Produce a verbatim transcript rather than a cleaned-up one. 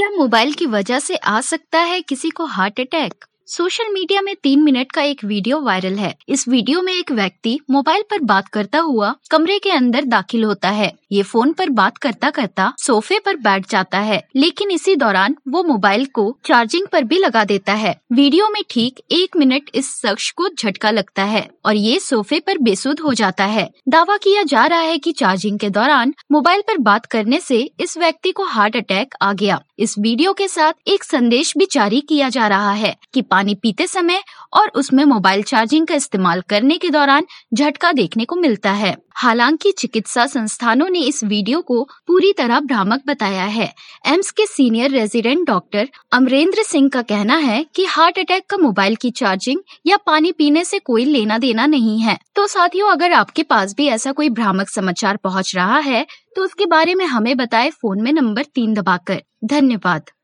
क्या मोबाइल की वजह से आ सकता है किसी को हार्ट अटैक? सोशल मीडिया में तीन मिनट का एक वीडियो वायरल है। इस वीडियो में एक व्यक्ति मोबाइल पर बात करता हुआ कमरे के अंदर दाखिल होता है। ये फोन पर बात करता करता सोफे पर बैठ जाता है, लेकिन इसी दौरान वो मोबाइल को चार्जिंग पर भी लगा देता है। वीडियो में ठीक एक मिनट इस शख्स को झटका लगता है और ये सोफे पर बेसुध हो जाता है। दावा किया जा रहा है कि चार्जिंग के दौरान मोबाइल पर बात करने से इस व्यक्ति को हार्ट अटैक आ गया। इस वीडियो के साथ एक संदेश भी जारी किया जा रहा है कि पानी पीते समय और उसमें मोबाइल चार्जिंग का इस्तेमाल करने के दौरान झटका देखने को मिलता है। हालांकि चिकित्सा संस्थानों ने इस वीडियो को पूरी तरह भ्रामक बताया है। एम्स के senior resident doctor Amrendra Singh का कहना है कि हार्ट अटैक का मोबाइल की चार्जिंग या पानी पीने से कोई लेना देना नहीं है। तो साथियों, अगर आपके पास भी ऐसा कोई भ्रामक समाचार पहुंच रहा है तो उसके बारे में हमें बताएं फोन में नंबर तीन दबाकर। धन्यवाद।